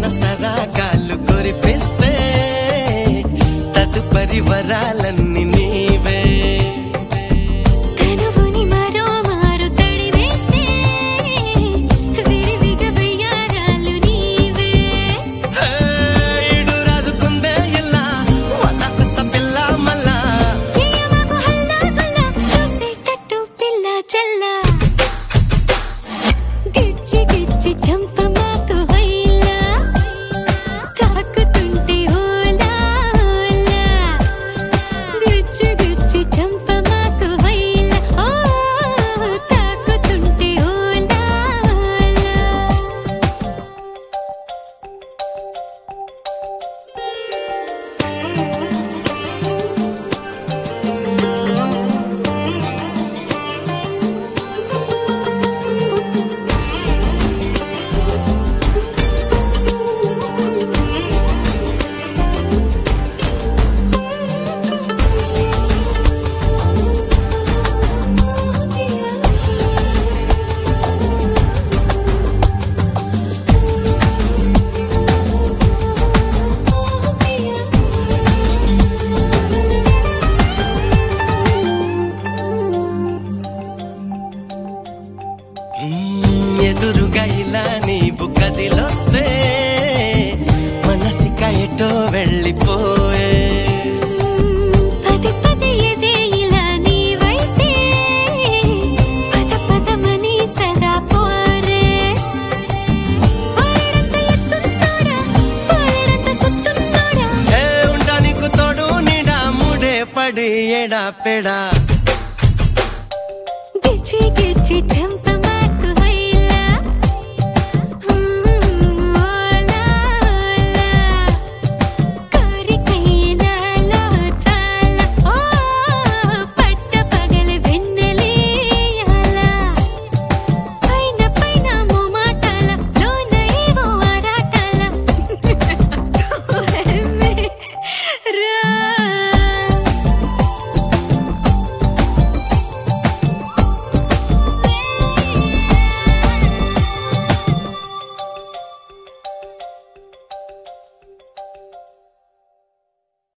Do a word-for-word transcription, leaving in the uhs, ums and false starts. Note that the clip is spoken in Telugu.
సరాగాలు కురిపిస్తే తదుపరి వరాలన్నీ నీవే కనువుని మరో మారు తడివేస్తే విరివిగా వెయ్యారాలు నీవే ఈడు రాజుకుందే ఇలా వదకొస్తా పిల్ల మళ్ళా చేయమాకు హల్లా గుల్లా చూసేటట్టు పిల్ల చల్లా గిచ్చి గిచ్చి చంపమాకు వైలా తాకుతుంటే ఓలా ఓలా గిచ్చి గిచ్చి చంపమాకు వైలా ఓ తాకుతుంటే ఓలా ఓలా ఎదురుగా ఇలా నీవు కదిలొస్తే మనసిక ఎటో వెళ్ళిపోయే పది పది ఎదే ఇలా నీ వైపే పద పదమని సదా పోరే పోరడంత ఎత్తున్నోడా పోరడంత సుత్తున్నోడా ఏ ఉండా నీకు తోడు నీడా ముడే పడి ఎడా పెడా గిచ్చి గిచ్చి చంప